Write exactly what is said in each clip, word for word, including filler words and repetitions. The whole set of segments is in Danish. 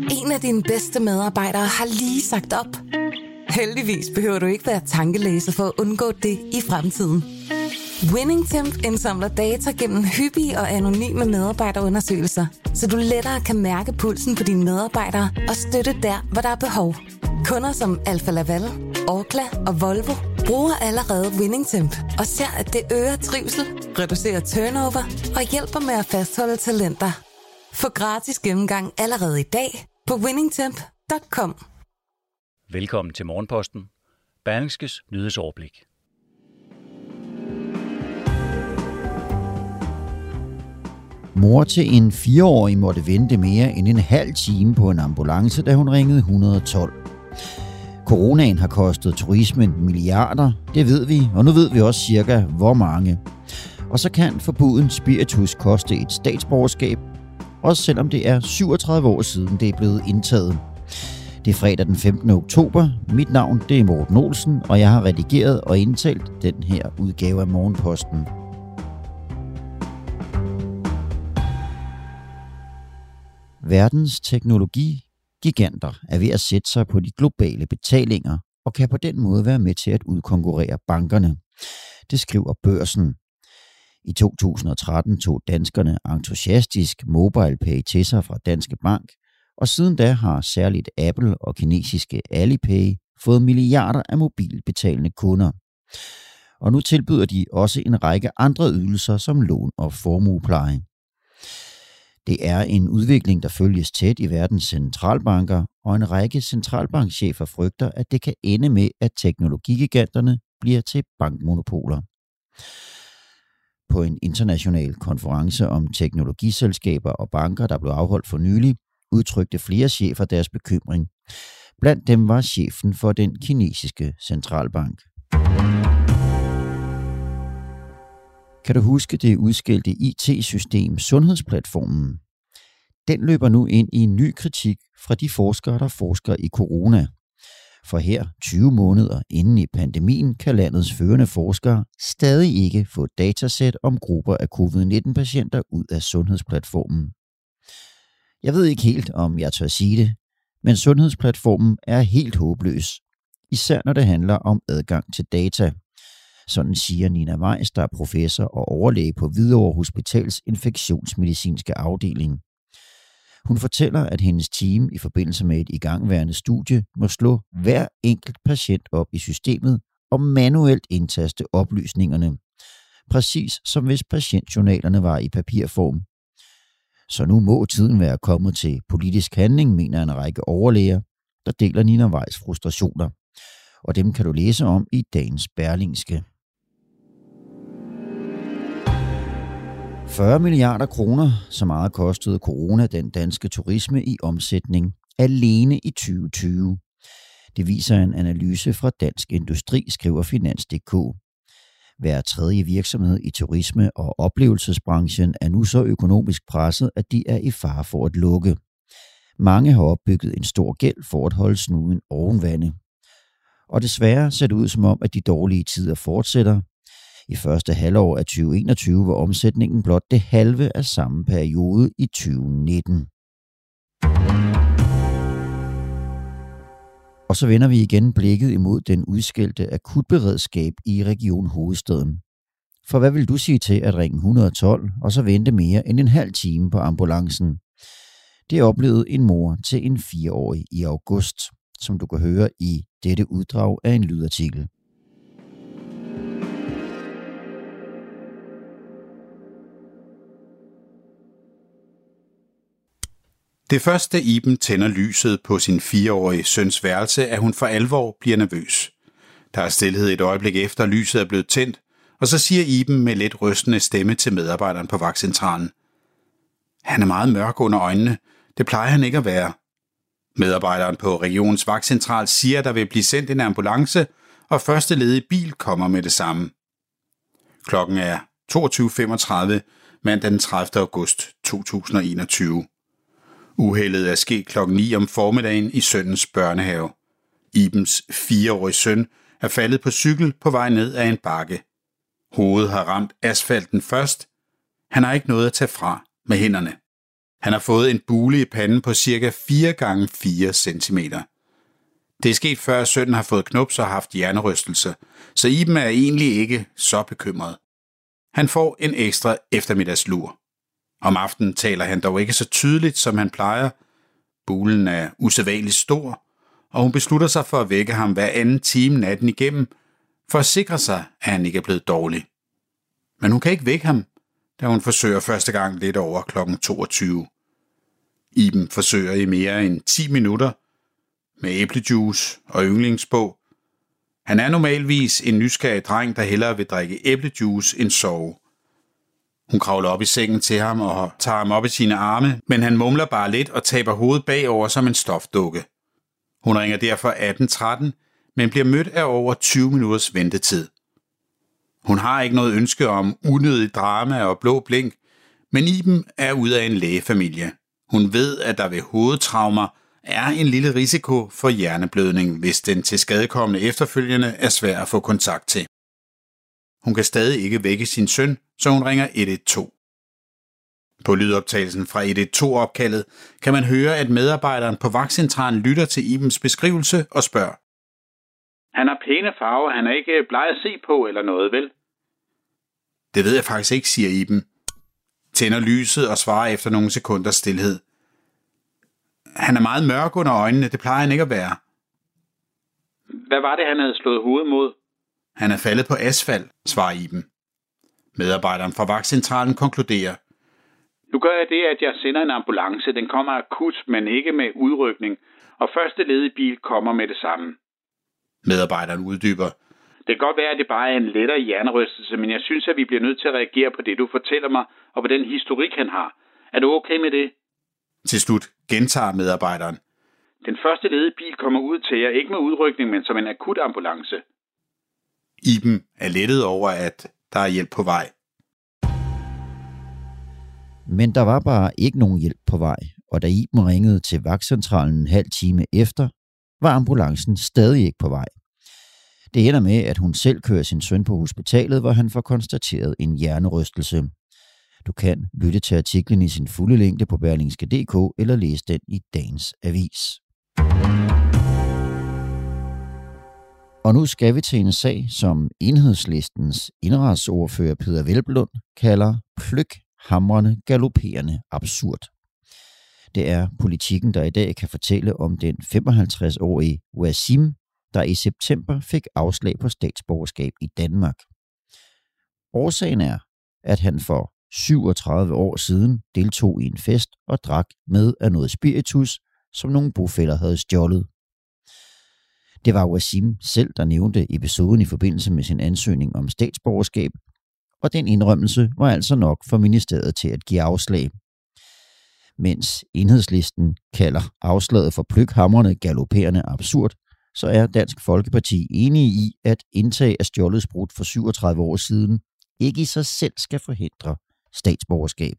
En af dine bedste medarbejdere har lige sagt op. Heldigvis behøver du ikke være tankelæser for at undgå det i fremtiden. WinningTemp indsamler data gennem hyppige og anonyme medarbejderundersøgelser, så du lettere kan mærke pulsen på dine medarbejdere og støtte der, hvor der er behov. Kunder som Alfa Laval, Orkla og Volvo bruger allerede WinningTemp og ser, at det øger trivsel, reducerer turnover og hjælper med at fastholde talenter. Få gratis gennemgang allerede i dag på winningtemp punktum com. Velkommen til Morgenposten, Berlingskes nyhedsoverblik. Mor til en fireårig måtte vente mere end en halv time på en ambulance, da hun ringede et et to. Coronaen har kostet turismen milliarder, det ved vi, og nu ved vi også cirka hvor mange. Og så kan forbuden spiritus koste et statsborgerskab, også selvom det er syvogtredive år siden det er blevet indtaget. Det er fredag den femtende oktober. Mit navn det er Morten Olsen, og jeg har redigeret og indtalt den her udgave af Morgenposten. Verdens teknologigiganter er ved at sætte sig på de globale betalinger og kan på den måde være med til at udkonkurrere bankerne. Det skriver Børsen. I to tusind og tretten tog danskerne entusiastisk MobilePay til sig fra Danske Bank, og siden da har særligt Apple og kinesiske Alipay fået milliarder af mobilbetalende kunder. Og nu tilbyder de også en række andre ydelser som lån og formuepleje. Det er en udvikling, der følges tæt i verdens centralbanker, og en række centralbankchefer frygter, at det kan ende med, at teknologigiganterne bliver til bankmonopoler. På en international konference om teknologiselskaber og banker, der blev afholdt for nylig, udtrykte flere chefer deres bekymring. Blandt dem var chefen for den kinesiske centralbank. Kan du huske det udskilte I T-system Sundhedsplatformen? Den løber nu ind i en ny kritik fra de forskere, der forsker i corona. For her, tyve måneder inden i pandemien, kan landets førende forskere stadig ikke få datasæt om grupper af covid nitten patienter ud af Sundhedsplatformen. Jeg ved ikke helt, om jeg tør sige det, men Sundhedsplatformen er helt håbløs, især når det handler om adgang til data. Sådan siger Nina Weiss, der er professor og overlæge på Hvidovre Hospitals infektionsmedicinske afdeling. Hun fortæller, at hendes team i forbindelse med et igangværende studie må slå hver enkelt patient op i systemet og manuelt indtaste oplysningerne, præcis som hvis patientjournalerne var i papirform. Så nu må tiden være kommet til politisk handling, mener en række overlæger, der deler Nina Weiss frustrationer. Og dem kan du læse om i dagens Berlingske. fyrre milliarder kroner, så meget kostede corona den danske turisme i omsætning alene i tyve tyve. Det viser en analyse fra Dansk Industri, skriver Finans punktum d k. Hver tredje virksomhed i turisme- og oplevelsesbranchen er nu så økonomisk presset, at de er i fare for at lukke. Mange har opbygget en stor gæld for at holde snuden oven vande. Og desværre ser det ud som om, at de dårlige tider fortsætter. I første halvår af tyve enogtyve var omsætningen blot det halve af samme periode i tyve nitten. Og så vender vi igen blikket imod den udskældte akutberedskab i Region Hovedstaden. For hvad vil du sige til at ringe et et to og så vente mere end en halv time på ambulancen? Det oplevede en mor til en fireårig i august, som du kan høre i dette uddrag af en lydartikel. Det første Iben tænder lyset på sin fireårige søns værelse, at hun for alvor bliver nervøs. Der er stilhed et øjeblik efter, lyset er blevet tændt, og så siger Iben med lidt rystende stemme til medarbejderen på vagtcentralen: Han er meget mørk under øjnene. Det plejer han ikke at være. Medarbejderen på regionens vagtcentral siger, at der vil blive sendt en ambulance, og første ledige bil kommer med det samme. Klokken er toogtyve femogtredive mandag den tredivte august to tusind og enogtyve. Uheldet er sket klokken ni om formiddagen i sønnens børnehave. Ibens fireårige søn er faldet på cykel på vej ned ad en bakke. Hovedet har ramt asfalten først. Han har ikke noget at tage fra med hænderne. Han har fået en bule i panden på cirka fire gange fire centimeter. Det er sket før sønnen har fået knups og haft hjernerystelse, så Iben er egentlig ikke så bekymret. Han får en ekstra eftermiddagslur. Om aftenen taler han dog ikke så tydeligt, som han plejer. Bulen er usædvanligt stor, og hun beslutter sig for at vække ham hver anden time natten igennem, for at sikre sig, at han ikke er blevet dårlig. Men hun kan ikke vække ham, da hun forsøger første gang lidt over klokken toogtyve. Iben forsøger i mere end ti minutter med æblejuice og yndlingsbog. Han er normalvis en nysgerrig dreng, der hellere vil drikke æblejuice end sove. Hun kravler op i sengen til ham og tager ham op i sine arme, men han mumler bare lidt og taber hovedet bagover som en stofdukke. Hun ringer derfor atten tretten, men bliver mødt af over tyve minutters ventetid. Hun har ikke noget ønske om unødig drama og blå blink, men Iben er ud af en lægefamilie. Hun ved, at der ved hovedtraumer er en lille risiko for hjerneblødning, hvis den tilskadekommende efterfølgende er svær at få kontakt til. Hun kan stadig ikke vække sin søn, så hun ringer et et to. På lydoptagelsen fra et et to-opkaldet kan man høre, at medarbejderen på vagtcentralen lytter til Ibens beskrivelse og spørger: Han har pæne farver, han er ikke bleg at se på eller noget, vel? Det ved jeg faktisk ikke, siger Iben. Tænder lyset og svarer efter nogle sekunders stilhed. Han er meget mørk under øjnene, det plejer han ikke at være. Hvad var det, han havde slået hovedet mod? Han er faldet på asfalt, svarer Iben. Medarbejderen fra vagtcentralen konkluderer: Nu gør jeg det, at jeg sender en ambulance. Den kommer akut, men ikke med udrykning, og første ledige bil kommer med det samme. Medarbejderen uddyber: Det kan godt være, at det bare er en lettere hjernerystelse, men jeg synes, at vi bliver nødt til at reagere på det, du fortæller mig, og på den historik, han har. Er du okay med det? Til slut gentager medarbejderen: Den første ledige bil kommer ud til jer, ikke med udrykning, men som en akut ambulance. Iben er lettet over, at der er hjælp på vej. Men der var bare ikke nogen hjælp på vej, og da Iben ringede til vagtcentralen en halv time efter, var ambulancen stadig ikke på vej. Det ender med, at hun selv kører sin søn på hospitalet, hvor han får konstateret en hjernerystelse. Du kan lytte til artiklen i sin fulde længde på berlingske punktum d k eller læse den i dagens avis. Og nu skal vi til en sag, som Enhedslistens indretsordfører Peder Hvelplund kalder pløkhamrende galopperende absurd. Det er Politikken, der i dag kan fortælle om den femoghalvtreds-årige Wasim, der i september fik afslag på statsborgerskab i Danmark. Årsagen er, at han for syvogtredive år siden deltog i en fest og drak med af noget spiritus, som nogle bofæller havde stjålet. Det var Wasim selv, der nævnte episoden i forbindelse med sin ansøgning om statsborgerskab, og den indrømmelse var altså nok for ministeriet til at give afslag. Mens Enhedslisten kalder afslaget for pløkhamrende galopperende absurd, så er Dansk Folkeparti enige i, at indtag af stjålet sprut for syvogtredive år siden ikke i sig selv skal forhindre statsborgerskab.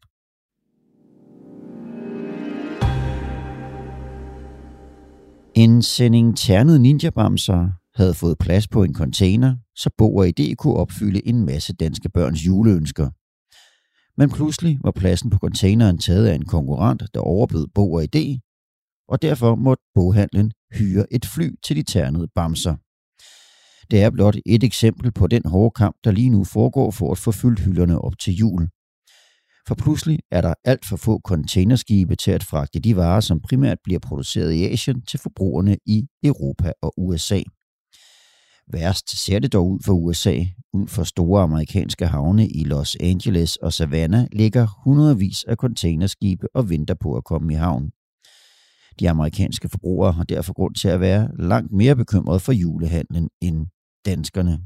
En sending ternede ninjabamser havde fået plads på en container, så Bog og Idé kunne opfylde en masse danske børns juleønsker. Men pludselig var pladsen på containeren taget af en konkurrent, der overbød Bog og Idé, og derfor måtte boghandlen hyre et fly til de ternede bamser. Det er blot et eksempel på den hårde kamp, der lige nu foregår for at få fyldt hylderne op til jul. For pludselig er der alt for få containerskibe til at fragte de varer, som primært bliver produceret i Asien, til forbrugerne i Europa og U S A. Værst ser det dog ud for U S A. Ud for store amerikanske havne i Los Angeles og Savannah ligger hundredvis af containerskibe og venter på at komme i havn. De amerikanske forbrugere har derfor grund til at være langt mere bekymrede for julehandlen end danskerne.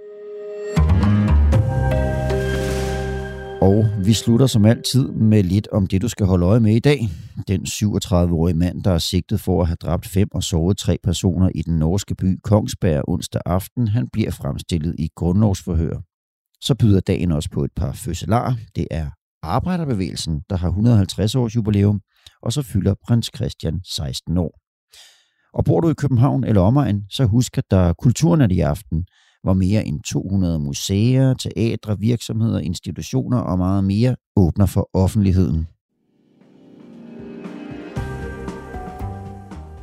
Og vi slutter som altid med lidt om det, du skal holde øje med i dag. Den syvogtredive-årige mand, der er sigtet for at have dræbt fem og såret tre personer i den norske by Kongsberg onsdag aften, han bliver fremstillet i grundlovsforhør. Så byder dagen også på et par fødselarer. Det er Arbejderbevægelsen, der har et hundrede og halvtreds års jubilæum, og så fylder prins Christian seksten år. Og bor du i København eller omegn, så husk, at der er kulturnat i aften, hvor mere end to hundrede museer, teatre, virksomheder, institutioner og meget mere åbner for offentligheden.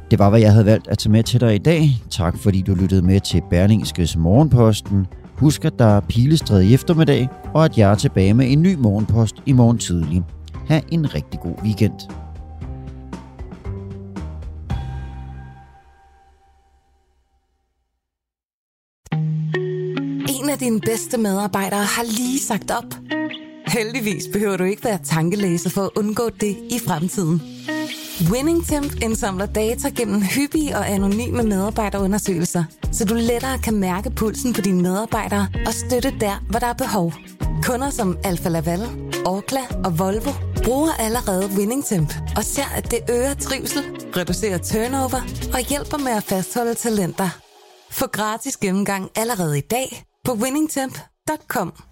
Det var, hvad jeg havde valgt at tage med til dig i dag. Tak fordi du lyttede med til Berlingskes Morgenposten. Husk, at der er pilestræde i eftermiddag, og at jeg er tilbage med en ny morgenpost i morgen tidlig. Ha' en rigtig god weekend. En af dine bedste medarbejdere har lige sagt op. Heldigvis behøver du ikke være tankelæser for at undgå det i fremtiden. WinningTemp indsamler data gennem hyppige og anonyme medarbejderundersøgelser, så du lettere kan mærke pulsen på dine medarbejdere og støtte der, hvor der er behov. Kunder som Alfa Laval, Orkla og Volvo bruger allerede WinningTemp og ser, at det øger trivsel, reducerer turnover og hjælper med at fastholde talenter. Få gratis gennemgang allerede i dag på winningtemp punktum com.